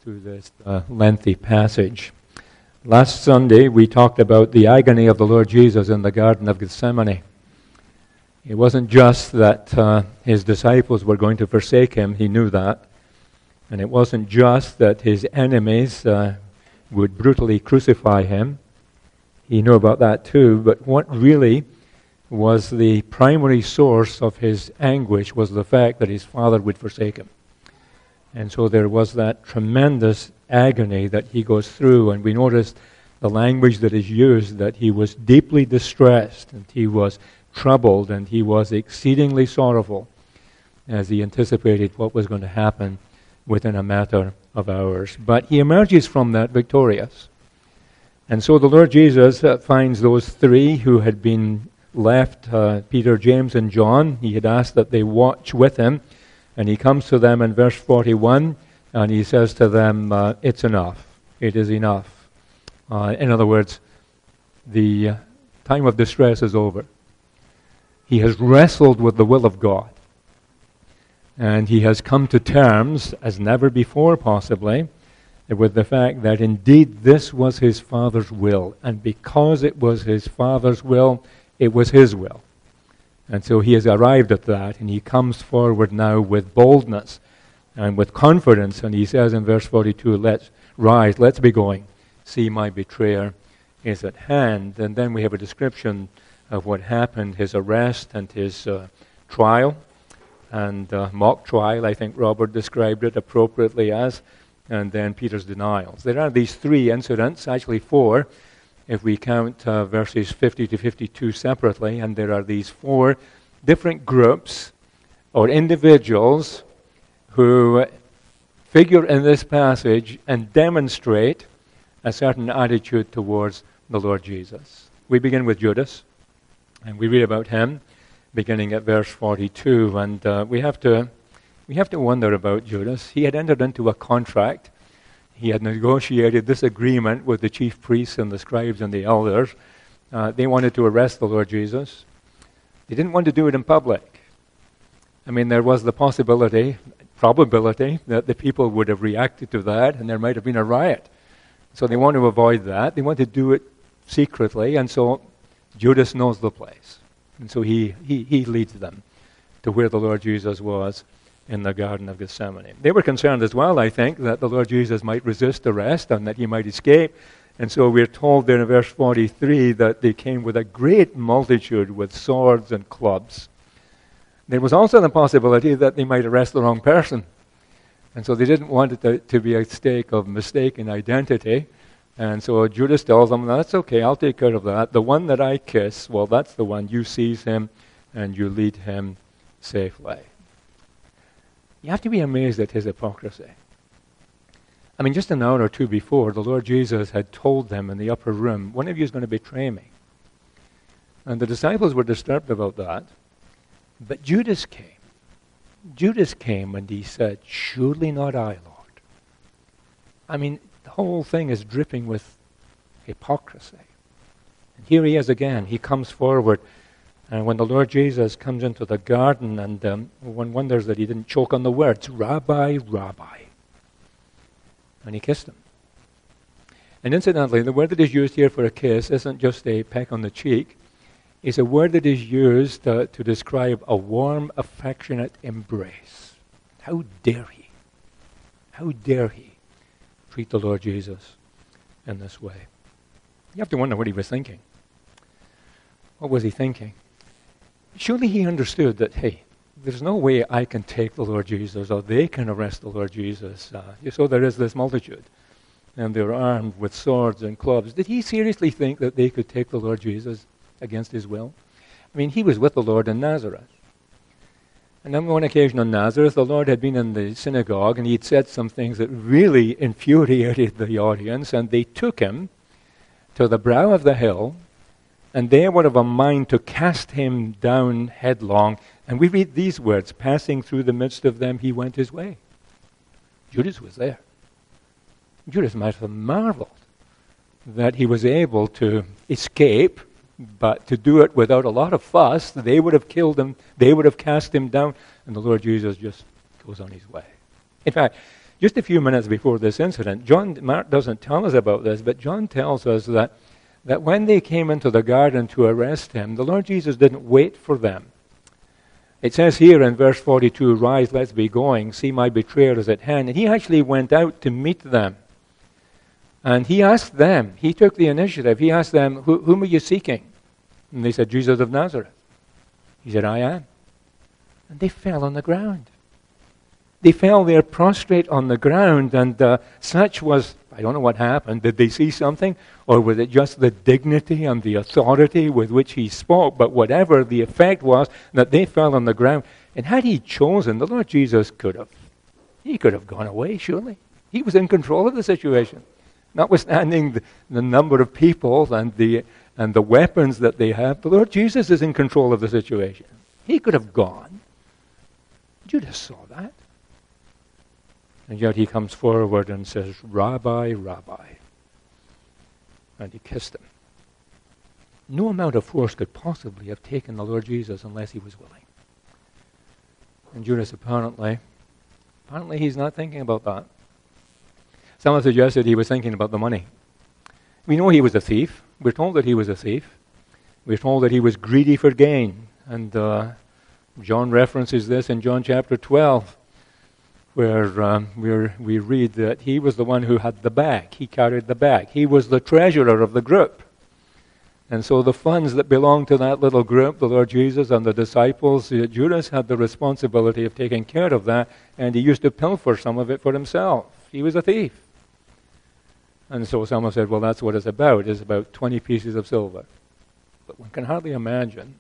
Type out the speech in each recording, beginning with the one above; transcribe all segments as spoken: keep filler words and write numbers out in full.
through this uh, lengthy passage. Last Sunday, we talked about the agony of the Lord Jesus in the Garden of Gethsemane. It wasn't just that uh, his disciples were going to forsake him, he knew that. And it wasn't just that his enemies uh, would brutally crucify him. He knew about that too, but what really was the primary source of his anguish was the fact that his Father would forsake him. And so there was that tremendous agony that he goes through, and we notice the language that is used, that he was deeply distressed, and he was troubled, and he was exceedingly sorrowful as he anticipated what was going to happen within a matter of hours. But he emerges from that victorious. And so the Lord Jesus uh, finds those three who had been left, uh, Peter, James, and John. He had asked that they watch with him. And he comes to them in verse forty-one, and he says to them, uh, it's enough. It is enough. Uh, in other words, the uh, time of distress is over. He has wrestled with the will of God. And he has come to terms, as never before possibly, with the fact that indeed this was his Father's will. And because it was his Father's will, it was his will. And so he has arrived at that, and he comes forward now with boldness and with confidence, and he says in verse forty-two, let's rise, let's be going. See, my betrayer is at hand. And then we have a description of what happened, his arrest and his uh, trial, and uh, mock trial, I think Robert described it appropriately as, and then Peter's denials. There are these three incidents, actually four, if we count uh, verses fifty to fifty-two separately, and there are these four different groups or individuals who figure in this passage and demonstrate a certain attitude towards the Lord Jesus. We begin with Judas, and we read about him beginning at verse forty-two, and uh, we have to we have to wonder about Judas. He had entered into a contract. He had negotiated this agreement with the chief priests and the scribes and the elders. Uh, they wanted to arrest the Lord Jesus. They didn't want to do it in public. I mean, there was the possibility, probability, that the people would have reacted to that and there might have been a riot. So they want to avoid that. They want to do it secretly, and so Judas knows the place. And so he, he, he leads them to where the Lord Jesus was in the Garden of Gethsemane. They were concerned as well, I think, that the Lord Jesus might resist arrest and that he might escape. And so we're told there in verse forty-three that they came with a great multitude with swords and clubs. There was also the possibility that they might arrest the wrong person. And so they didn't want it to, to be a stake of mistaken identity. And so Judas tells them, that's okay, I'll take care of that. The one that I kiss, well, that's the one. You seize him and you lead him safely. You have to be amazed at his hypocrisy. I mean, just an hour or two before, the Lord Jesus had told them in the upper room, one of you is going to betray me. And the disciples were disturbed about that. But Judas came. Judas came and he said, surely not I, Lord. I mean, the whole thing is dripping with hypocrisy. And here he is again. He comes forward. And when the Lord Jesus comes into the garden, and um, one wonders that he didn't choke on the words, Rabbi, Rabbi. And he kissed him. And incidentally, the word that is used here for a kiss isn't just a peck on the cheek. It's a word that is used uh, to describe a warm, affectionate embrace. How dare he? How dare he treat the Lord Jesus in this way? You have to wonder what he was thinking. What was he thinking? Surely he understood that, hey, there's no way I can take the Lord Jesus or they can arrest the Lord Jesus. Uh, so there is this multitude, and they're armed with swords and clubs. Did he seriously think that they could take the Lord Jesus against his will? I mean, he was with the Lord in Nazareth. And on one occasion in Nazareth, the Lord had been in the synagogue, and he had said some things that really infuriated the audience, and they took him to the brow of the hill, and they were of a mind to cast him down headlong. And we read these words, passing through the midst of them, he went his way. Judas was there. Judas might have marveled that he was able to escape, but to do it without a lot of fuss. They would have killed him. They would have cast him down. And the Lord Jesus just goes on his way. In fact, Just a few minutes before this incident, John, Mark doesn't tell us about this, but John tells us that, that when they came into the garden to arrest him, the Lord Jesus didn't wait for them. It says here in verse forty-two, "Rise, let's be going. See, my betrayer is at hand." And he actually went out to meet them. And he asked them, he took the initiative, he asked them, Who, whom are you seeking? And they said, "Jesus of Nazareth." He said, "I am." And they fell on the ground. They fell there prostrate on the ground, and uh, such was, I don't know what happened. Did they see something? Or was it just the dignity and the authority with which he spoke? But whatever the effect was, that they fell on the ground. And had he chosen, the Lord Jesus could have. He could have gone away, surely. He was in control of the situation. Notwithstanding the, the number of people and the, and the weapons that they have, the Lord Jesus is in control of the situation. He could have gone. Judas saw that. And yet he comes forward and says, "Rabbi, Rabbi." And he kissed him. No amount of force could possibly have taken the Lord Jesus unless he was willing. And Judas apparently, apparently he's not thinking about that. Some have suggested he was thinking about the money. We know he was a thief. We're told that he was a thief. We're told that he was greedy for gain. And uh, John references this in John chapter twelve, where um, we're, we read that he was the one who had the bag. He carried the bag. He was the treasurer of the group. And so the funds that belonged to that little group, the Lord Jesus and the disciples, uh, Judas had the responsibility of taking care of that, and he used to pilfer some of it for himself. He was a thief. And so someone said, well, that's what it's about. It's about twenty pieces of silver. But one can hardly imagine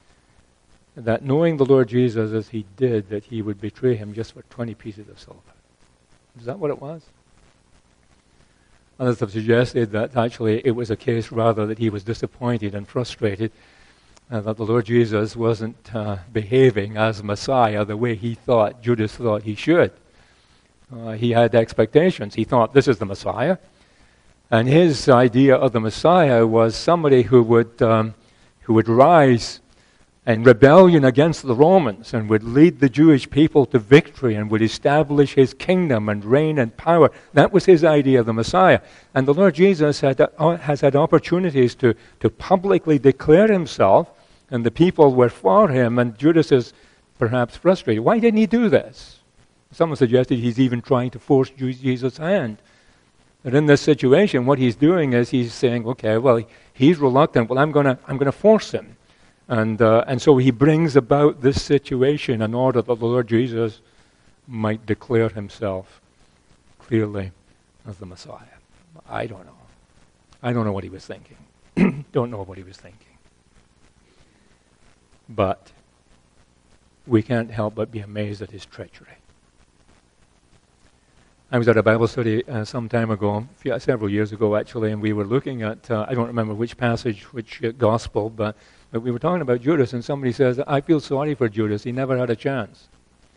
that knowing the Lord Jesus as he did, that he would betray him just for twenty pieces of silver. Is that what it was? Others have suggested that actually it was a case rather that he was disappointed and frustrated, and that the Lord Jesus wasn't uh, behaving as Messiah the way he thought, Judas thought he should. Uh, he had expectations. He thought, this is the Messiah. And his idea of the Messiah was somebody who would um, who would rise in rebellion against the Romans and would lead the Jewish people to victory and would establish his kingdom and reign and power. That was his idea of the Messiah. And the Lord Jesus had, uh, has had opportunities to, to publicly declare himself, and the people were for him, and Judas is perhaps frustrated. Why didn't he do this? Someone suggested he's even trying to force Jesus' hand. But in this situation, what he's doing is he's saying, okay, well, he's reluctant. Well, I'm going to I'm going to force him. And uh, and so he brings about this situation in order that the Lord Jesus might declare himself clearly as the Messiah. I don't know. I don't know what he was thinking. Don't know what he was thinking. But we can't help but be amazed at his treachery. I was at a Bible study uh, some time ago, few, several years ago actually, and we were looking at, uh, I don't remember which passage, which uh, gospel, but, but we were talking about Judas, and somebody says, I feel sorry for Judas, he never had a chance.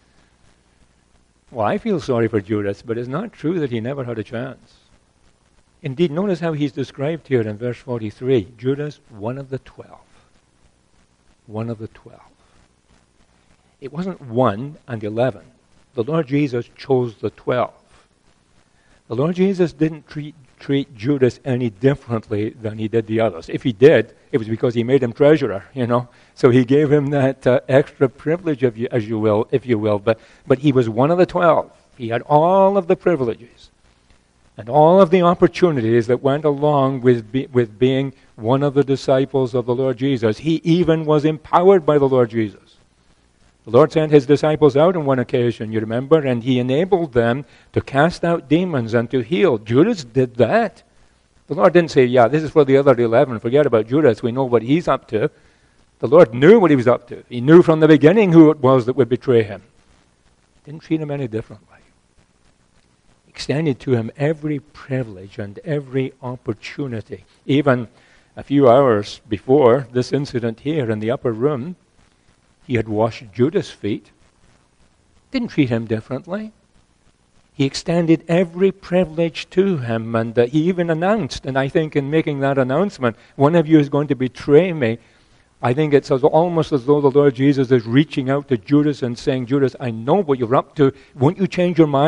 Well, I feel sorry for Judas, but it's not true that he never had a chance. Indeed, notice how he's described here in verse forty-three. Judas, one of the twelve. One of the twelve. It wasn't one and eleven. The Lord Jesus chose the twelve. The Lord Jesus didn't treat, treat Judas any differently than he did the others. If he did, it was because he made him treasurer, you know. So he gave him that uh, extra privilege, of you, as you will, if you will. But, but he was one of the twelve. He had all of the privileges and all of the opportunities that went along with, be, with being one of the disciples of the Lord Jesus. He even was empowered by the Lord Jesus. The Lord sent his disciples out on one occasion, you remember, and he enabled them to cast out demons and to heal. Judas did that. The Lord didn't say, yeah, this is for the other eleven. Forget about Judas. We know what he's up to. The Lord knew what he was up to. He knew from the beginning who it was that would betray him. Didn't treat him any differently. Extended to him every privilege and every opportunity. Even a few hours before this incident here in the upper room, he had washed Judas' feet. Didn't treat him differently. He extended every privilege to him, and uh, he even announced, and I think in making that announcement, one of you is going to betray me. I think it's as, almost as though the Lord Jesus is reaching out to Judas and saying, Judas, I know what you're up to. Won't you change your mind?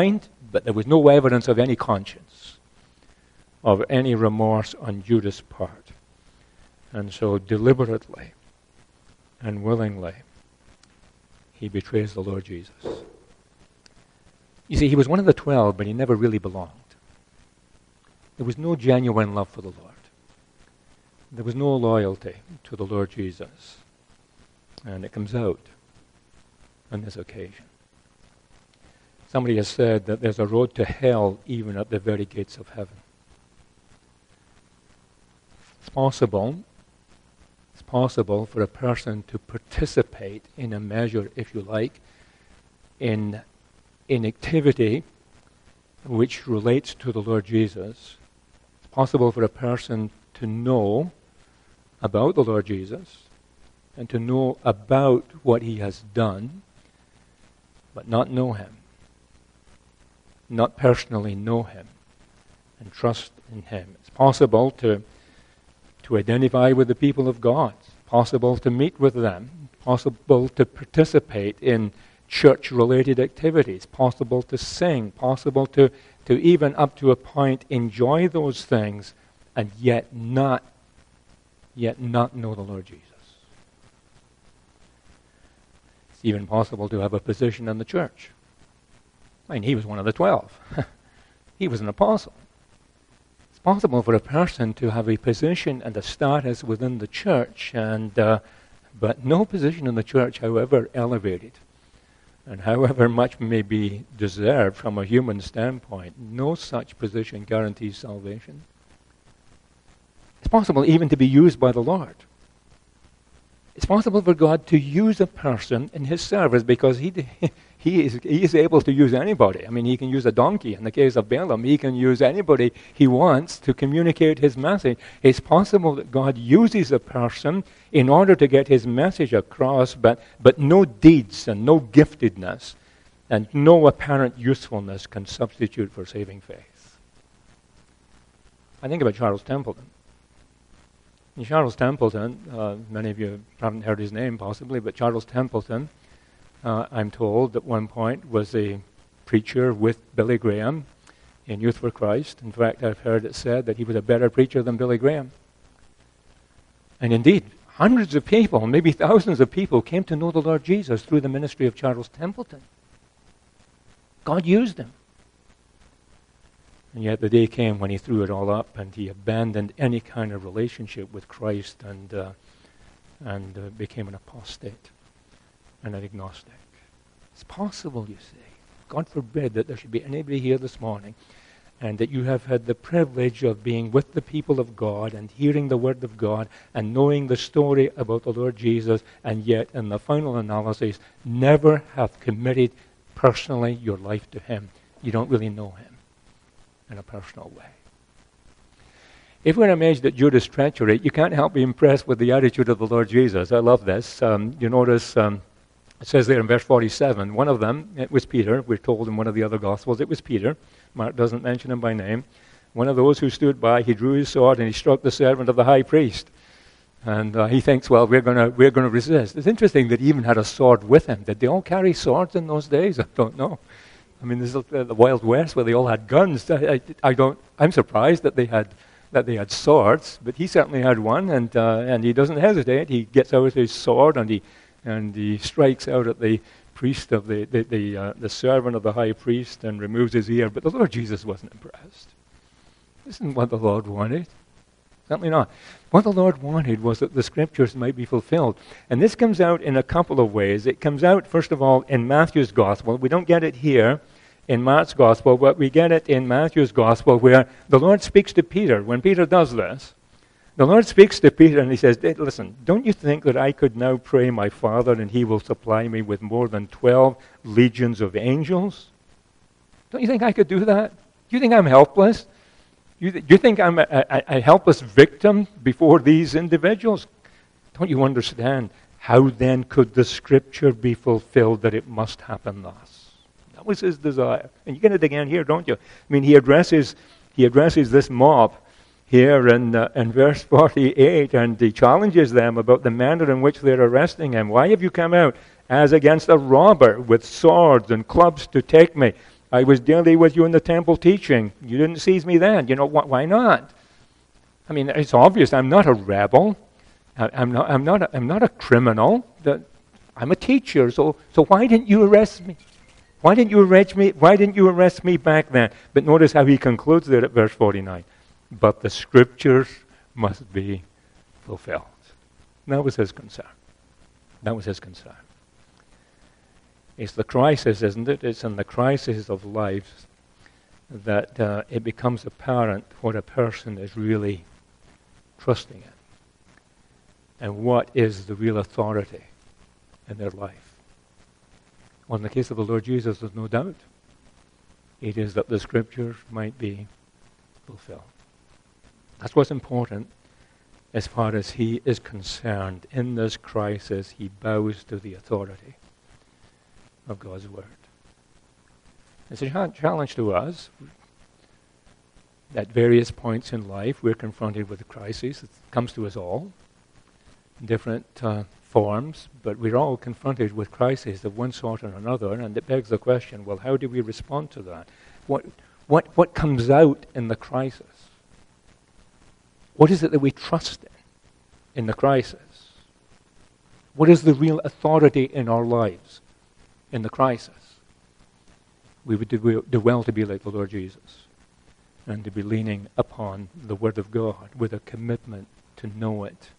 But there was no evidence of any conscience, of any remorse on Judas' part. And so deliberately and willingly, he betrays the Lord Jesus. You see, he was one of the twelve, but he never really belonged. There was no genuine love for the Lord. There was no loyalty to the Lord Jesus. And it comes out on this occasion. Somebody has said that there's a road to hell even at the very gates of heaven. It's possible, it's possible for a person to participate in a measure, if you like, in, in activity which relates to the Lord Jesus. It's possible for a person to know about the Lord Jesus and to know about what he has done, but not know him. Not personally know him and trust in him. It's possible to, to identify with the people of God. It's possible to meet with them. It's possible to participate in church-related activities. Possible to sing. Possible to, to even up to a point enjoy those things and yet not, yet not know the Lord Jesus. It's even possible to have a position in the church. I mean, he was one of the twelve. He was an apostle. It's possible for a person to have a position and a status within the church, and uh, but no position in the church, however elevated, and however much may be deserved from a human standpoint, no such position guarantees salvation. It's possible even to be used by the Lord. It's possible for God to use a person in his service because he he is he is able to use anybody. I mean, he can use a donkey. In the case of Balaam, he can use anybody he wants to communicate his message. It's possible that God uses a person in order to get his message across, but, but no deeds and no giftedness and no apparent usefulness can substitute for saving faith. I think about Charles Templeton. Charles Templeton, uh, many of you haven't heard his name possibly, but Charles Templeton, uh, I'm told at one point, was a preacher with Billy Graham in Youth for Christ. In fact, I've heard it said that he was a better preacher than Billy Graham. And indeed, hundreds of people, maybe thousands of people, came to know the Lord Jesus through the ministry of Charles Templeton. God used him. And yet the day came when he threw it all up and he abandoned any kind of relationship with Christ and uh, and uh, became an apostate and an agnostic. It's possible, you see. God forbid that there should be anybody here this morning and that you have had the privilege of being with the people of God and hearing the Word of God and knowing the story about the Lord Jesus, and yet in the final analysis never have committed personally your life to him. You don't really know him in a personal way. If we're amazed at Judas' treachery, you can't help be impressed with the attitude of the Lord Jesus. I love this. Um, you notice um, it says there in verse forty-seven, one of them, it was Peter. We're told in one of the other Gospels it was Peter. Mark doesn't mention him by name. One of those who stood by, he drew his sword and he struck the servant of the high priest. And uh, he thinks, well, we're going to we're going to resist. It's interesting that he even had a sword with him. Did they all carry swords in those days? I don't know. I mean, this is the Wild West where they all had guns. I, I, I don't. I'm surprised that they had that they had swords, but he certainly had one, and uh, and he doesn't hesitate. He gets out his sword and he and he strikes out at the priest of the the the, uh, the servant of the high priest and removes his ear. But the Lord Jesus wasn't impressed. This isn't what the Lord wanted. Certainly not. What the Lord wanted was that the Scriptures might be fulfilled. And this comes out in a couple of ways. It comes out, first of all, in Matthew's Gospel. We don't get it here in Mark's Gospel, but we get it in Matthew's Gospel where the Lord speaks to Peter. When Peter does this, the Lord speaks to Peter and he says, listen, don't you think that I could now pray my Father and he will supply me with more than twelve legions of angels? Don't you think I could do that? Do you think I'm helpless? You, th- you think I'm a, a, a helpless victim before these individuals? Don't you understand? How then could the Scripture be fulfilled that it must happen thus? That was his desire. And you get it again here, don't you? I mean, he addresses he addresses this mob here in, uh, in verse forty-eight, and he challenges them about the manner in which they're arresting him. Why have you come out as against a robber with swords and clubs to take me? I was daily with you in the temple teaching. You didn't seize me then. You know, wh- why not? I mean, it's obvious I'm not a rebel. I, I'm not, I'm not, a, I'm not a criminal. The, I'm a teacher, so, so why didn't you arrest me? Why didn't you arrest me? Why didn't you arrest me back then? But notice how he concludes there at verse forty-nine. But the scriptures must be fulfilled. That was his concern. That was his concern. It's the crisis, isn't it? It's in the crisis of life that uh, it becomes apparent what a person is really trusting in and what is the real authority in their life. Well, in the case of the Lord Jesus, there's no doubt. It is that the scriptures might be fulfilled. That's what's important as far as he is concerned. In this crisis, he bows to the authority of God's word. It's a challenge to us. At various points in life, we're confronted with a crisis. It comes to us all in different uh, forms, but we're all confronted with crises of one sort or another, and it begs the question, well, how do we respond to that? What, what, what comes out in the crisis? What is it that we trust in in the crisis? What is the real authority in our lives in the crisis? We would do, do well to be like the Lord Jesus and to be leaning upon the Word of God with a commitment to know it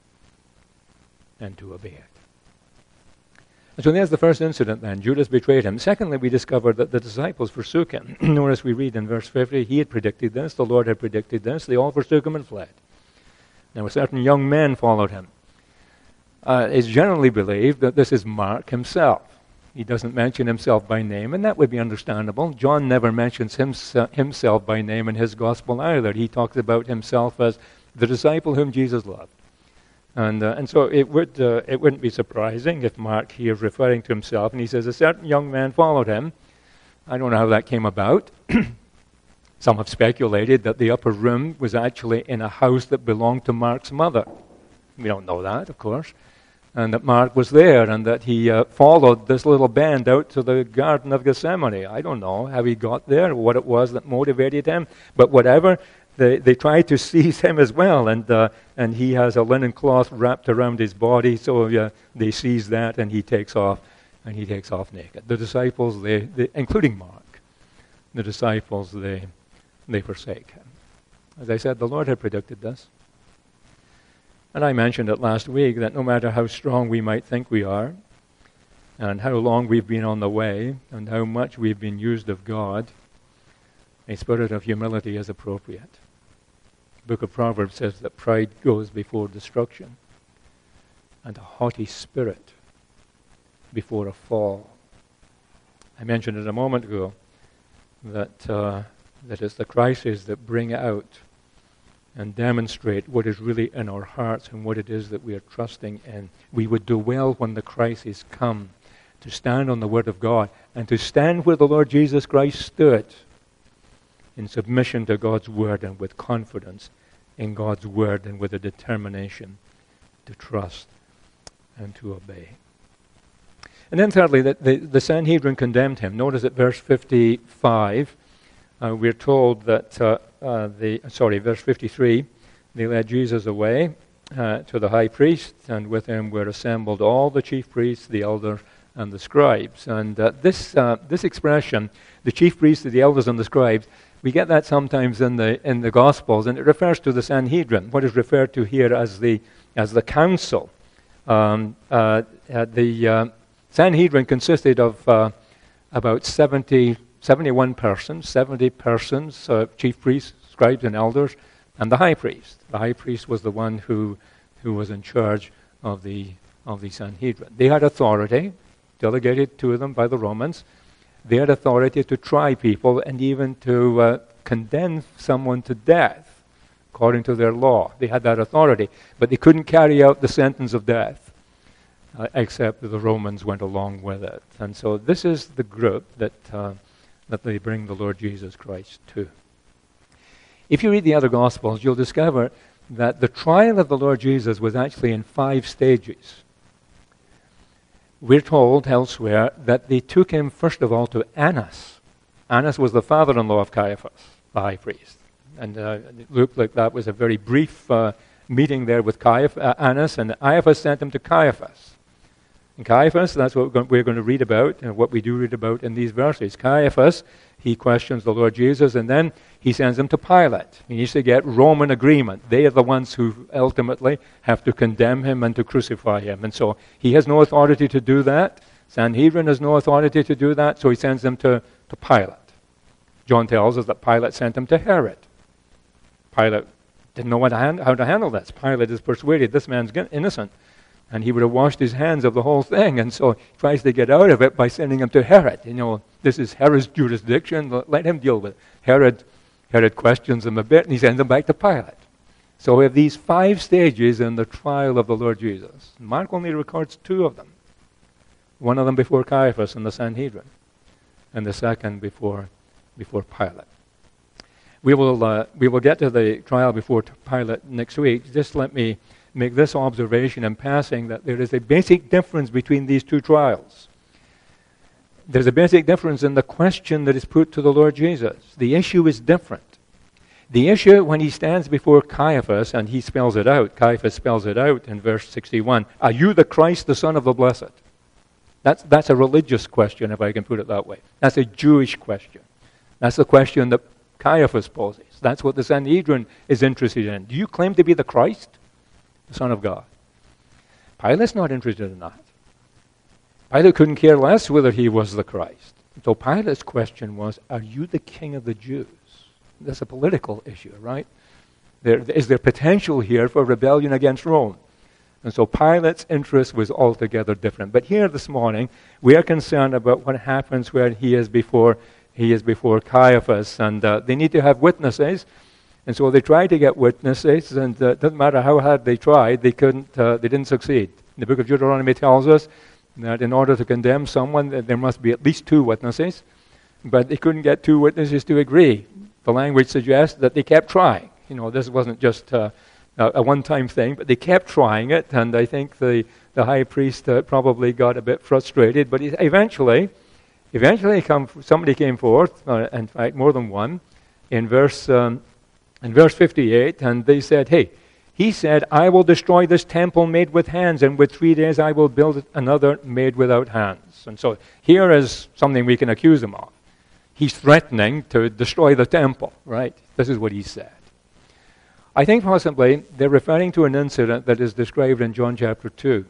and to obey it. And so there's the first incident then. Judas betrayed him. Secondly, we discovered that the disciples forsook him. Notice we read in verse fifty, he had predicted this, the Lord had predicted this, they all forsook him and fled. Now a certain young man followed him. Uh, it's generally believed that this is Mark himself. He doesn't mention himself by name, and that would be understandable. John never mentions himse- himself by name in his gospel either. He talks about himself as the disciple whom Jesus loved. And uh, and so it would uh, it wouldn't be surprising if Mark here is referring to himself, and he says, a certain young man followed him. I don't know how that came about. Some have speculated that the upper room was actually in a house that belonged to Mark's mother. We don't know that, of course. And that Mark was there, and that he uh, followed this little band out to the Garden of Gethsemane. I don't know how he got there, what it was that motivated him. But whatever, they, they tried to seize him as well, and uh, and he has a linen cloth wrapped around his body, so uh, they seize that, and he takes off, and he takes off naked. The disciples, they, they including Mark, the disciples, they they forsake him. As I said, the Lord had predicted this. And I mentioned it last week that no matter how strong we might think we are, and how long we've been on the way, and how much we've been used of God, a spirit of humility is appropriate. The book of Proverbs says that pride goes before destruction, and a haughty spirit before a fall. I mentioned it a moment ago that uh, that it's the crises that bring out and demonstrate what is really in our hearts and what it is that we are trusting in. We would do well when the crises come to stand on the Word of God and to stand where the Lord Jesus Christ stood, in submission to God's Word and with confidence in God's Word and with a determination to trust and to obey. And then thirdly, the, the, the Sanhedrin condemned him. Notice at verse fifty-five, uh, we're told that, uh, uh, the sorry, verse fifty-three, they led Jesus away uh, to the high priest, and with him were assembled all the chief priests, the elders, and the scribes. And uh, this uh, this expression, the chief priests, the elders, and the scribes, we get that sometimes in the in the Gospels, and it refers to the Sanhedrin, what is referred to here as the as the council. Um, uh, uh, the uh, Sanhedrin consisted of uh, about seventy, seventy-one persons, seventy persons, uh, chief priests, scribes, and elders, and the high priest. The high priest was the one who who was in charge of the of the Sanhedrin. They had authority, delegated to them by the Romans. They had authority to try people and even to uh, condemn someone to death according to their law. They had that authority, but they couldn't carry out the sentence of death, uh, except that the Romans went along with it. And so this is the group that uh, that they bring the Lord Jesus Christ to. If you read the other Gospels, you'll discover that the trial of the Lord Jesus was actually in five stages. We're told elsewhere that they took him first of all to Annas. Annas was the father-in-law of Caiaphas, the high priest. And uh, it looked like that was a very brief uh, meeting there with Caiaph- uh, Annas, and Caiaphas sent him to Caiaphas. And Caiaphas, that's what we're going, we're going to read about, and what we do read about in these verses. Caiaphas, he questions the Lord Jesus, and then he sends him to Pilate. He needs to get Roman agreement. They are the ones who ultimately have to condemn him and to crucify him. And so he has no authority to do that. Sanhedrin has no authority to do that, so he sends them to, to Pilate. John tells us that Pilate sent him to Herod. Pilate didn't know what to hand, how to handle this. Pilate is persuaded this man's innocent, and he would have washed his hands of the whole thing, and so he tries to get out of it by sending him to Herod. You know, this is Herod's jurisdiction. Let him deal with it. Herod, Herod questions him a bit, and he sends him back to Pilate. So we have these five stages in the trial of the Lord Jesus. Mark only records two of them. One of them before Caiaphas in the Sanhedrin, and the second before, before Pilate. We will, uh, we will get to the trial before Pilate next week. Just let me make this observation in passing, that there is a basic difference between these two trials. There's a basic difference in the question that is put to the Lord Jesus. The issue is different. The issue, when he stands before Caiaphas, and he spells it out, Caiaphas spells it out in verse sixty-one, "Are you the Christ, the Son of the Blessed?" That's, that's a religious question, if I can put it that way. That's a Jewish question. That's the question that Caiaphas poses. That's what the Sanhedrin is interested in. Do you claim to be the Christ, the Son of God? Pilate's not interested in that. Pilate couldn't care less whether he was the Christ. So Pilate's question was, are you the King of the Jews? That's a political issue, right? There, is there potential here for rebellion against Rome? And so Pilate's interest was altogether different. But here this morning, we are concerned about what happens when he is before he is before Caiaphas, and uh, they need to have witnesses. And so they tried to get witnesses, and uh, it doesn't matter how hard they tried, they couldn't. Uh, they didn't succeed. The book of Deuteronomy tells us that in order to condemn someone, there must be at least two witnesses. But they couldn't get two witnesses to agree. The language suggests that they kept trying. You know, this wasn't just uh, a one-time thing, but they kept trying it. And I think the the high priest uh, probably got a bit frustrated. But he, eventually, eventually, come, somebody came forth. Uh, in fact, more than one, in verse um, in verse fifty-eight, and they said, "Hey." He said, "I will destroy this temple made with hands, and with three days I will build another made without hands." And so here is something we can accuse him of. He's threatening to destroy the temple, right? This is what he said. I think possibly they're referring to an incident that is described in John chapter two.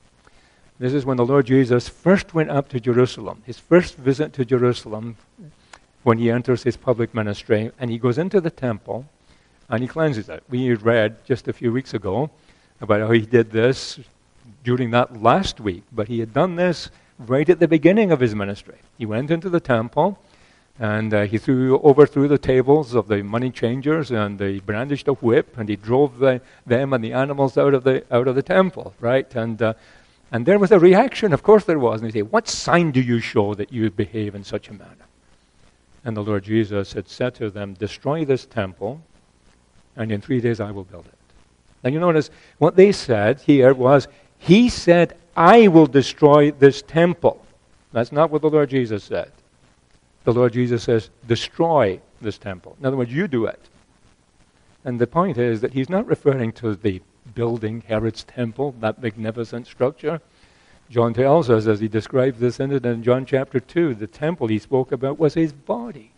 This is when the Lord Jesus first went up to Jerusalem, his first visit to Jerusalem, when he enters his public ministry, and he goes into the temple, and he cleanses it. We read just a few weeks ago about how he did this during that last week, but he had done this right at the beginning of his ministry. He went into the temple, and uh, he threw overthrew the tables of the money changers, and he brandished a whip, and he drove the, them and the animals out of the out of the temple, right? And uh, and there was a reaction. Of course there was. And they say, "What sign do you show that you behave in such a manner?" And the Lord Jesus had said to them, "Destroy this temple, and in three days I will build it." Now you notice what they said here was, he said, "I will destroy this temple." That's not what the Lord Jesus said. The Lord Jesus says, "Destroy this temple." In other words, you do it. And the point is that he's not referring to the building, Herod's temple, that magnificent structure. John tells us, as he describes this incident in John chapter two, the temple he spoke about was his body.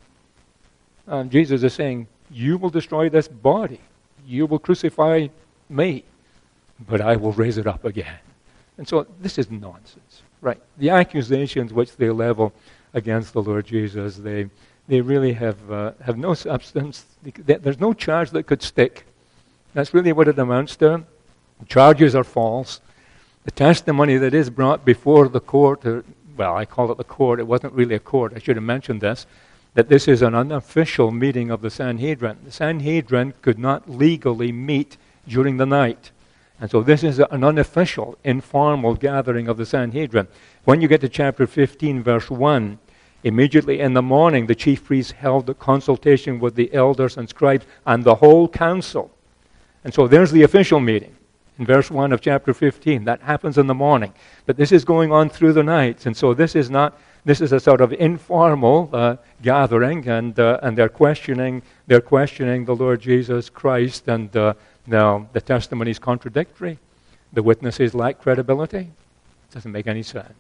And Jesus is saying, you will destroy this body. You will crucify me, but I will raise it up again. And so this is nonsense, right? The accusations which they level against the Lord Jesus, they they really have uh, have no substance. There's no charge that could stick. That's really what it amounts to. The charges are false. The testimony that is brought before the court, or, well, I call it the court. It wasn't really a court. I should have mentioned this. That this is an unofficial meeting of the Sanhedrin. The Sanhedrin could not legally meet during the night. And so this is an unofficial, informal gathering of the Sanhedrin. When you get to chapter fifteen, verse one, immediately in the morning, the chief priests held a consultation with the elders and scribes and the whole council. And so there's the official meeting. In verse one of chapter fifteen, that happens in the morning. But this is going on through the night. And so this is not this is a sort of informal uh, gathering, and uh, and they're questioning they're questioning the Lord Jesus Christ, and uh, now the testimony is contradictory. The witnesses lack credibility. It doesn't make any sense.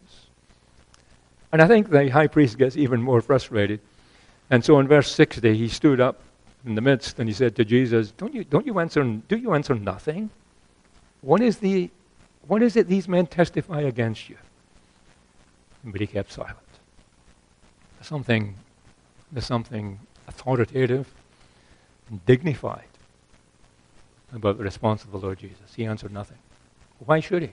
And I think the high priest gets even more frustrated. And so in verse sixty, he stood up in the midst and he said to Jesus, "Don't you don't you answer? Do you answer nothing? What is the what is it these men testify against you?" But he kept silent. There's something there's something authoritative and dignified about the response of the Lord Jesus. He answered nothing. Why should he?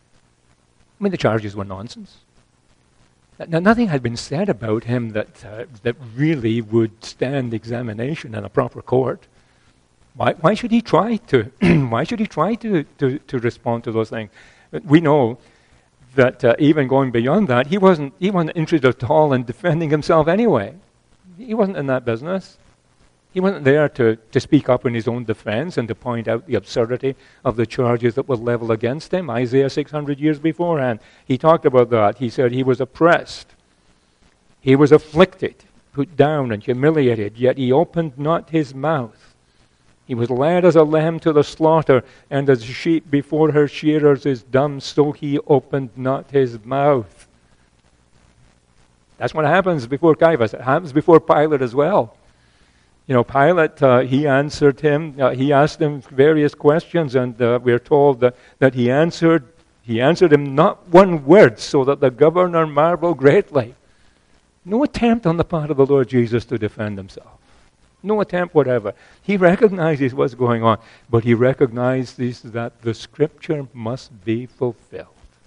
I mean, the charges were nonsense. Now, nothing had been said about him that uh, that really would stand examination in a proper court. Why, why should he try to? why should he try to, to, to respond to those things? We know that uh, even going beyond that, he wasn't he wasn't interested at all in defending himself anyway. He wasn't in that business. He wasn't there to, to speak up in his own defense and to point out the absurdity of the charges that were leveled against him. Isaiah six hundred years beforehand, he talked about that. He said he was oppressed. He was afflicted, put down and humiliated, yet he opened not his mouth. He was led as a lamb to the slaughter, and as a sheep before her shearers is dumb, so he opened not his mouth. That's what happens before Caiaphas. It happens before Pilate as well. You know, Pilate, uh, he answered him, uh, he asked him various questions, and uh, we're told that, that he answered he answered him not one word, so that the governor marveled greatly. No attempt on the part of the Lord Jesus to defend himself. No attempt whatever. He recognizes what's going on, but he recognizes that the Scripture must be fulfilled.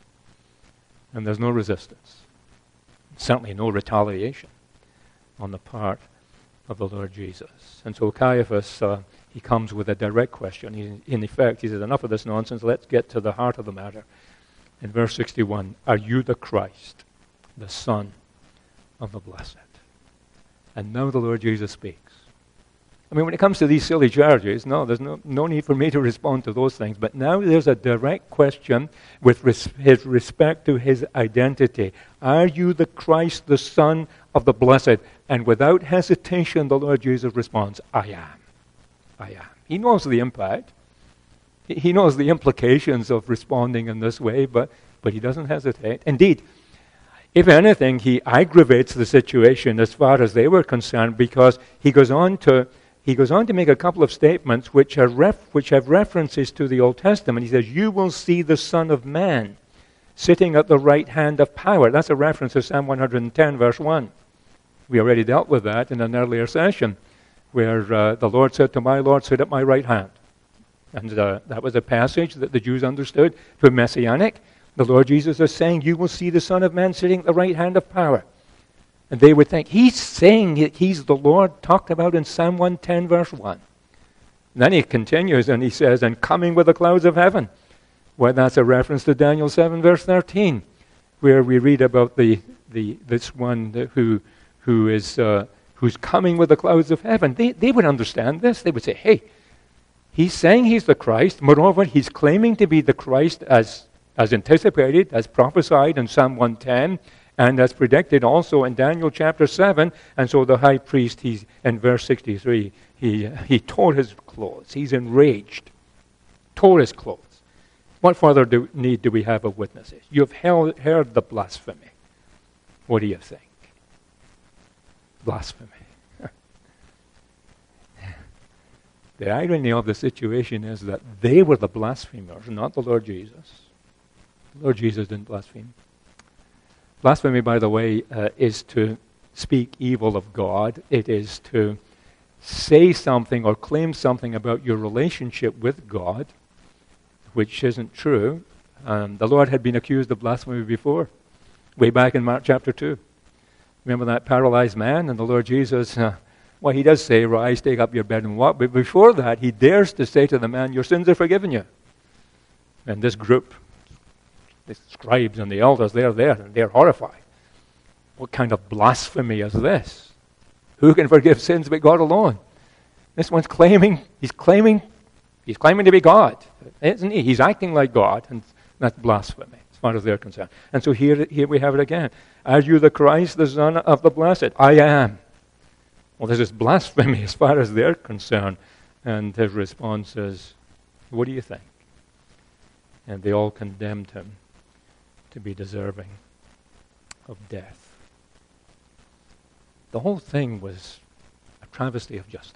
And there's no resistance. Certainly no retaliation on the part of the Lord Jesus. And so Caiaphas, uh, he comes with a direct question. He, in effect, he says, enough of this nonsense, let's get to the heart of the matter. In verse sixty-one, are you the Christ, the Son of the Blessed? And now the Lord Jesus speaks. I mean, when it comes to these silly charges, no, there's no, no need for me to respond to those things. But now there's a direct question with res- his respect to his identity. Are you the Christ, the Son of the Blessed? And without hesitation, the Lord Jesus responds, I am. I am. He knows the impact. He, he knows the implications of responding in this way, but, but he doesn't hesitate. Indeed, if anything, he aggravates the situation as far as they were concerned, because he goes on to He goes on to make a couple of statements which are ref- which have references to the Old Testament. He says, you will see the Son of Man sitting at the right hand of power. That's a reference to Psalm one hundred ten, verse one. We already dealt with that in an earlier session, where uh, the Lord said to my Lord, sit at my right hand. And uh, that was a passage that the Jews understood to be messianic. The Lord Jesus is saying, you will see the Son of Man sitting at the right hand of power. And they would think, he's saying that he's the Lord talked about in Psalm one ten, verse one. And then he continues and he says, and coming with the clouds of heaven. Well, that's a reference to Daniel seven, verse thirteen, where we read about the, the this one who who is uh, who's coming with the clouds of heaven. They, they would understand this. They would say, hey, he's saying he's the Christ. Moreover, he's claiming to be the Christ as, as anticipated, as prophesied in Psalm one ten. And as predicted also in Daniel chapter seven. And so the high priest, he's in verse sixty-three, he, he tore his clothes. He's enraged. Tore his clothes. What further do, need do we have of witnesses? You've held, heard the blasphemy. What do you think? Blasphemy. The irony of the situation is that they were the blasphemers, not the Lord Jesus. The Lord Jesus didn't blaspheme. Blasphemy, by the way, uh, is to speak evil of God. It is to say something or claim something about your relationship with God, which isn't true. Um, the Lord had been accused of blasphemy before, way back in Mark chapter two. Remember that paralyzed man? And the Lord Jesus, uh, well, he does say, rise, take up your bed and walk. But before that, he dares to say to the man, your sins are forgiven you. And this group, the scribes and the elders, they're there and they're horrified. What kind of blasphemy is this? Who can forgive sins but God alone? This one's claiming, he's claiming, he's claiming to be God, isn't he? He's acting like God, and that's blasphemy. It's far as they're concerned. And so here, here we have it again. Are you the Christ, the Son of the Blessed? I am. Well, this is blasphemy as far as they're concerned. And his response is, what do you think? And they all condemned him to be deserving of death. The whole thing was a travesty of justice.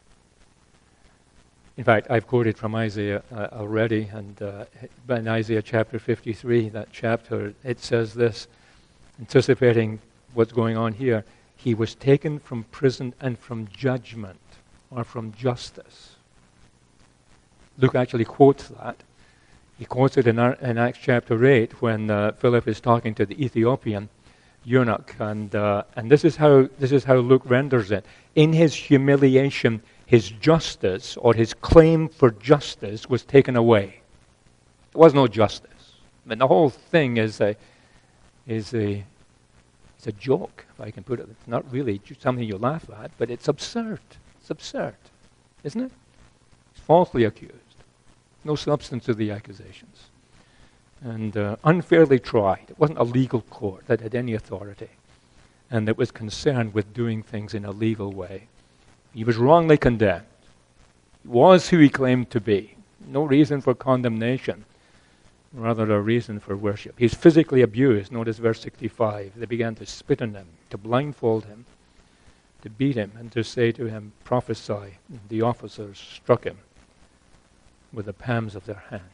In fact, I've quoted from Isaiah uh, already, and uh, in Isaiah chapter fifty-three, that chapter, it says this, anticipating what's going on here, he was taken from prison and from judgment, or from justice. Luke actually quotes that. He quotes it in, our, in Acts chapter eight when uh, Philip is talking to the Ethiopian eunuch, and uh, and this is how this is how Luke renders it. In his humiliation, his justice, or his claim for justice, was taken away. There was no justice. I mean, the whole thing is a is a it's a joke, if I can put it. It's not really something you laugh at, but it's absurd. It's absurd, isn't it? He's falsely accused. No substance to the accusations. And uh, unfairly tried. It wasn't a legal court that had any authority and that was concerned with doing things in a legal way. He was wrongly condemned. He was who he claimed to be. No reason for condemnation, rather a reason for worship. He's physically abused. Notice verse sixty-five. They began to spit on him, to blindfold him, to beat him, and to say to him, prophesy. The officers struck him with the palms of their hands.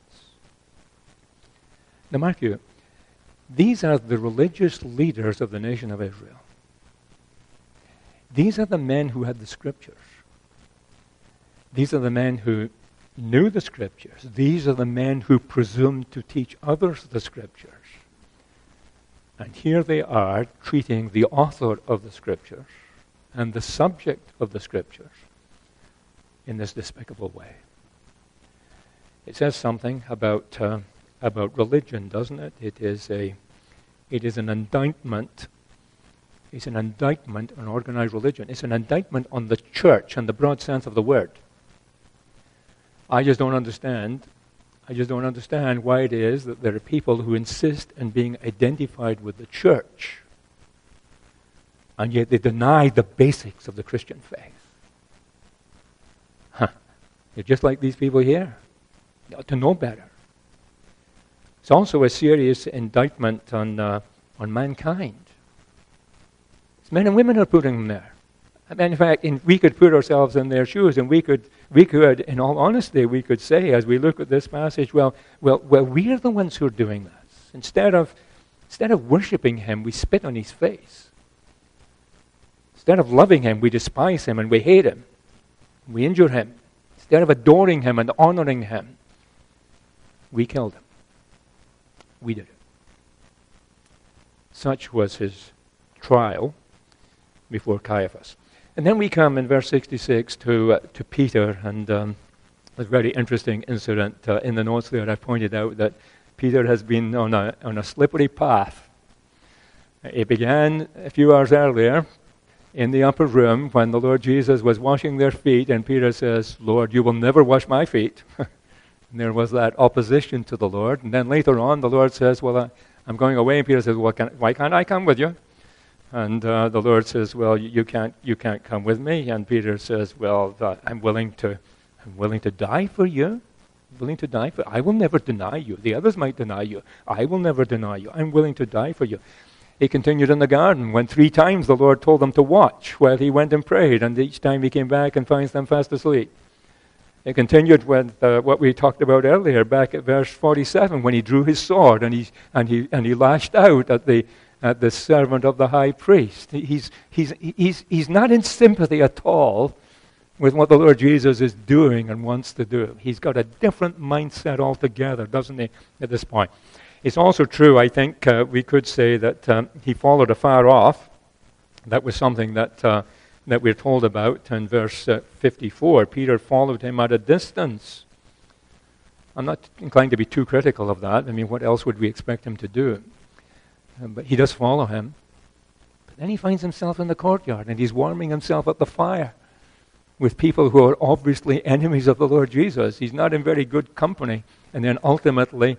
Now mark you, these are the religious leaders of the nation of Israel. These are the men who had the Scriptures. These are the men who knew the Scriptures. These are the men who presumed to teach others the Scriptures. And here they are treating the author of the Scriptures and the subject of the Scriptures in this despicable way. It says something about uh, about religion, doesn't it? It is a it is an indictment. It's an indictment on organized religion. It's an indictment on the church in the broad sense of the word. I just don't understand. I just don't understand why it is that there are people who insist on being identified with the church, and yet they deny the basics of the Christian faith. Huh. They're just like these people here. You ought to know better. It's also a serious indictment on uh, on mankind. It's men and women who are putting them there. I mean, in fact, in, we could put ourselves in their shoes, and we could, we could, in all honesty, we could say, as we look at this passage, well, well, well, we are the ones who are doing this. Instead of, instead of worshiping him, we spit on his face. Instead of loving him, we despise him and we hate him. We injure him. Instead of adoring him and honoring him, we killed him. We did it. Such was his trial before Caiaphas. And then we come in verse sixty-six to uh, to Peter, and um, a very interesting incident uh, in the notes there. I pointed out that Peter has been on a on a slippery path. It began a few hours earlier in the upper room when the Lord Jesus was washing their feet, and Peter says, "Lord, you will never wash my feet." And there was that opposition to the Lord. And then later on, the Lord says, well, I, I'm going away. And Peter says, well, can, why can't I come with you? And uh, the Lord says, well, you, you can't you can't come with me. And Peter says, well, uh, I'm willing to I'm willing to die for you. I'm willing to die for I will never deny you. The others might deny you. I will never deny you. I'm willing to die for you. He continued in the garden when three times the Lord told them to watch while he went and prayed. And each time he came back and finds them fast asleep. It continued with uh, what we talked about earlier, back at verse forty-seven, when he drew his sword and he and he and he lashed out at the at the servant of the high priest. He's he's he's he's not in sympathy at all with what the Lord Jesus is doing and wants to do. He's got a different mindset altogether, doesn't he? At this point, it's also true. I think uh, we could say that um, he followed afar off. That was something that. Uh, that we're told about in verse uh, fifty-four. Peter followed him at a distance. I'm not inclined to be too critical of that. I mean, what else would we expect him to do? Uh, but he does follow him. But then he finds himself in the courtyard, and he's warming himself at the fire with people who are obviously enemies of the Lord Jesus. He's not in very good company. And then ultimately,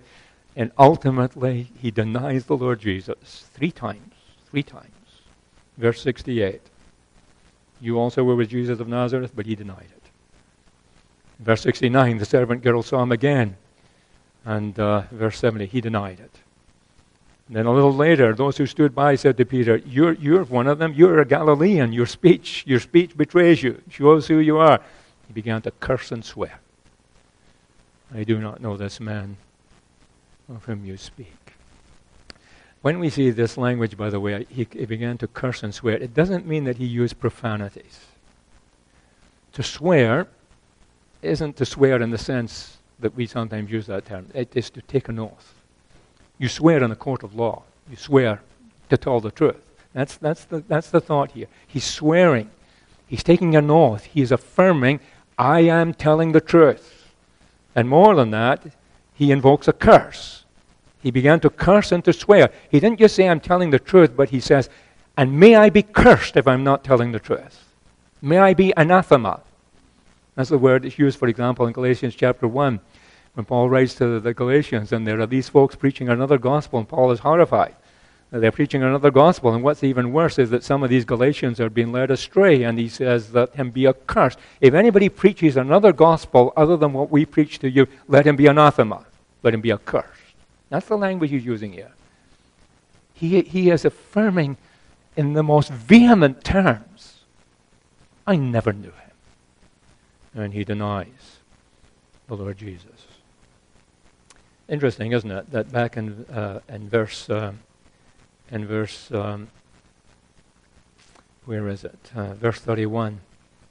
And ultimately, he denies the Lord Jesus three times. Three times. Verse sixty-eight. You also were with Jesus of Nazareth, but he denied it. Verse sixty-nine, the servant girl saw him again. And uh, verse seventy, he denied it. And then a little later, those who stood by said to Peter, you're, you're one of them. You're a Galilean. Your speech, your speech betrays you. Shows who you are. He began to curse and swear. I do not know this man of whom you speak. When we see this language, by the way, he, he began to curse and swear. It doesn't mean that he used profanities. To swear isn't to swear in the sense that we sometimes use that term. It is to take an oath. You swear in a court of law. You swear to tell the truth. That's, that's, the, that's the thought here. He's swearing. He's taking an oath. He's affirming, I am telling the truth. And more than that, he invokes a curse. He began to curse and to swear. He didn't just say, I'm telling the truth, but he says, and may I be cursed if I'm not telling the truth. May I be anathema. That's the word that's used, for example, in Galatians chapter one, when Paul writes to the Galatians, and there are these folks preaching another gospel, and Paul is horrified. They're preaching another gospel, and what's even worse is that some of these Galatians are being led astray, and he says, let him be accursed. If anybody preaches another gospel other than what we preach to you, let him be anathema. Let him be accursed. That's the language he's using here. He, he is affirming in the most vehement terms, I never knew him. And he denies the Lord Jesus. Interesting, isn't it, that back in uh, in verse uh, in verse um, where is it? Uh, verse thirty-one,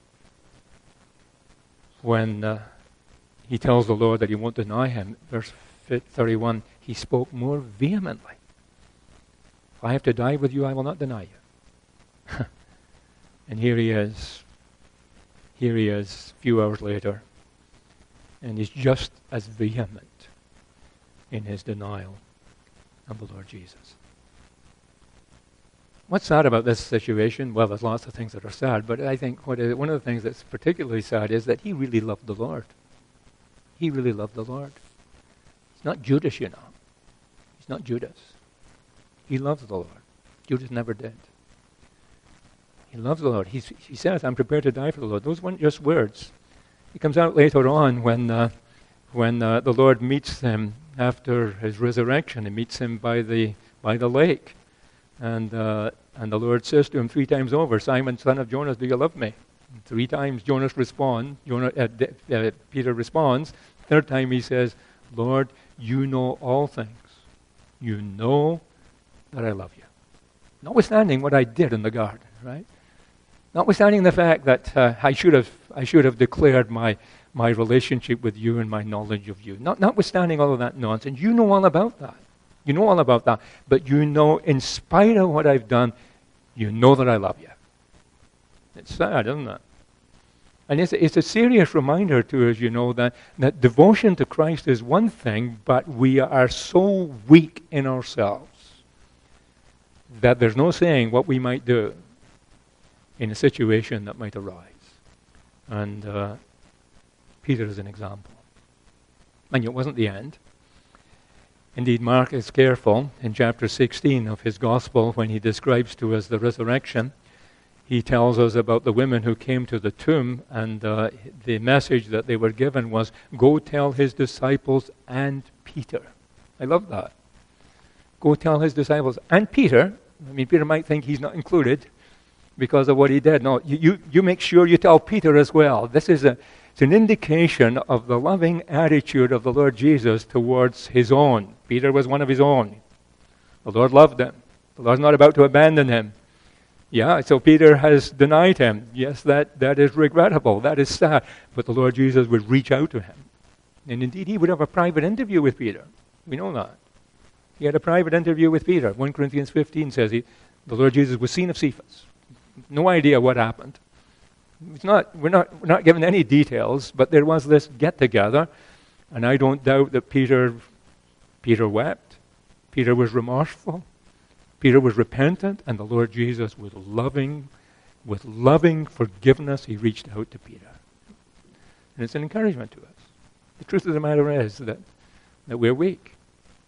when uh, he tells the Lord that he won't deny him. Verse thirty-one, he spoke more vehemently. If I have to die with you, I will not deny you. And here he is. Here he is, a few hours later, and he's just as vehement in his denial of the Lord Jesus. What's sad about this situation? Well, there's lots of things that are sad, but I think what is, one of the things that's particularly sad is that he really loved the Lord. He really loved the Lord. He's not Judas, you know. He's not Judas. He loves the Lord. Judas never did. He loves the Lord. He's, he says, I'm prepared to die for the Lord. Those weren't just words. It comes out later on when uh, when uh, the Lord meets him after his resurrection. He meets him by the by the lake. And uh, and the Lord says to him three times over, Simon, son of Jonas, do you love me? And three times Jonas responds. Jonah, uh, uh, Peter responds. Third time he says, Lord, you know all things. You know that I love you. Notwithstanding what I did in the garden, right? Notwithstanding the fact that uh, I should have I should have declared my my relationship with you and my knowledge of you. Not, notwithstanding all of that nonsense, you know all about that. You know all about that. But you know, in spite of what I've done, you know that I love you. It's sad, isn't it? And it's, it's a serious reminder to us, you know, that, that devotion to Christ is one thing, but we are so weak in ourselves that there's no saying what we might do in a situation that might arise. And uh, Peter is an example. And it wasn't the end. Indeed, Mark is careful in chapter sixteen of his gospel when he describes to us the resurrection. He tells us about the women who came to the tomb, and uh, the message that they were given was, go tell his disciples and Peter. I love that. Go tell his disciples and Peter. I mean, Peter might think he's not included because of what he did. No, you, you, you make sure you tell Peter as well. This is a, it's an indication of the loving attitude of the Lord Jesus towards his own. Peter was one of his own. The Lord loved him. The Lord's not about to abandon him. Yeah, so Peter has denied him. Yes, that, that is regrettable. That is sad. But the Lord Jesus would reach out to him. And indeed, he would have a private interview with Peter. We know that. He had a private interview with Peter. First Corinthians fifteen says he, the Lord Jesus was seen of Cephas. No idea what happened. It's not, we're not, we're not given any details, but there was this get-together, and I don't doubt that Peter, Peter wept. Peter was remorseful. Peter was repentant, and the Lord Jesus, with loving, with loving forgiveness, he reached out to Peter. And it's an encouragement to us. The truth of the matter is that, that we're weak.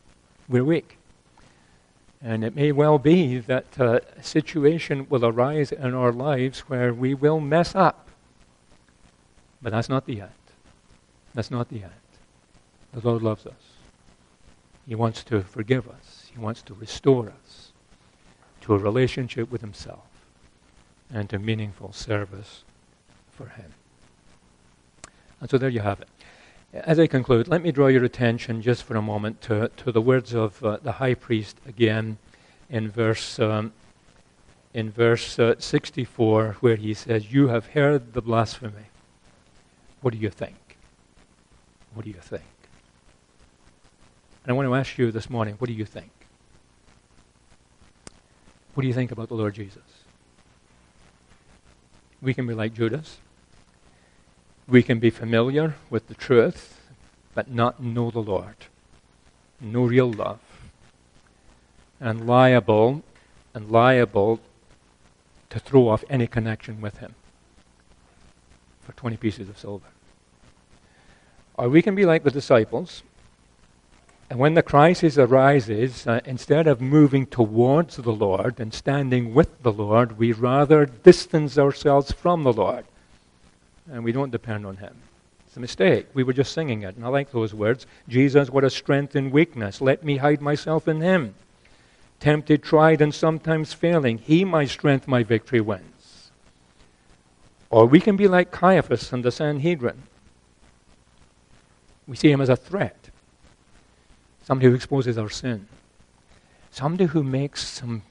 We're weak. And it may well be that uh, a situation will arise in our lives where we will mess up. But that's not the end. That's not the end. The Lord loves us. He wants to forgive us. He wants to restore us to a relationship with himself and to meaningful service for him. And so there you have it. As I conclude, let me draw your attention just for a moment to, to the words of uh, the high priest again in verse um, in verse uh, sixty-four, where he says, "You have heard the blasphemy. What do you think? What do you think?" And I want to ask you this morning, what do you think? What do you think about the Lord Jesus? We can be like Judas. We can be familiar with the truth, but not know the Lord. No real love. And liable, and liable to throw off any connection with him for twenty pieces of silver. Or we can be like the disciples, and when the crisis arises, uh, instead of moving towards the Lord and standing with the Lord, we rather distance ourselves from the Lord. And we don't depend on him. It's a mistake. We were just singing it, and I like those words. Jesus, what a strength in weakness. Let me hide myself in him. Tempted, tried, and sometimes failing. He, my strength, my victory wins. Or we can be like Caiaphas and the Sanhedrin. We see him as a threat. Somebody who exposes our sin. Somebody who makes some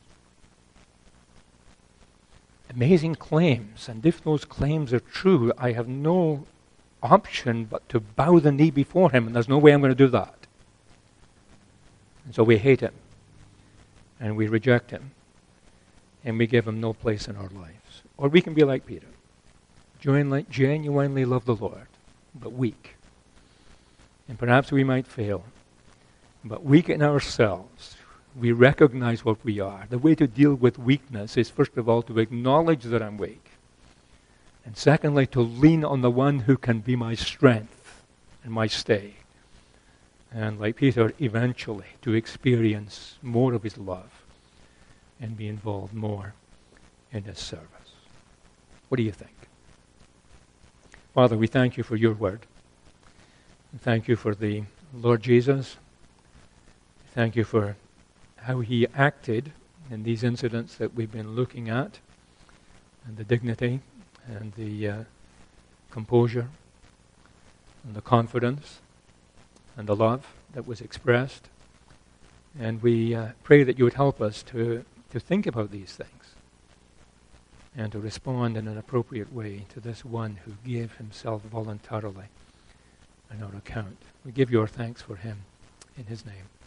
amazing claims, and if those claims are true, I have no option but to bow the knee before him, and there's no way I'm going to do that. And so we hate him, and we reject him, and we give him no place in our lives. Or we can be like Peter, genuinely, genuinely love the Lord, but weak. And perhaps we might fail, but weak in ourselves. We recognize what we are. The way to deal with weakness is, first of all, to acknowledge that I'm weak. And secondly, to lean on the one who can be my strength and my stay. And like Peter, eventually to experience more of his love and be involved more in his service. What do you think? Father, we thank you for your word. And thank you for the Lord Jesus. Thank you for how he acted in these incidents that we've been looking at, and the dignity and the uh, composure and the confidence and the love that was expressed. And we uh, pray that you would help us to, to think about these things and to respond in an appropriate way to this one who gave himself voluntarily on our account. We give you our thanks for him in his name.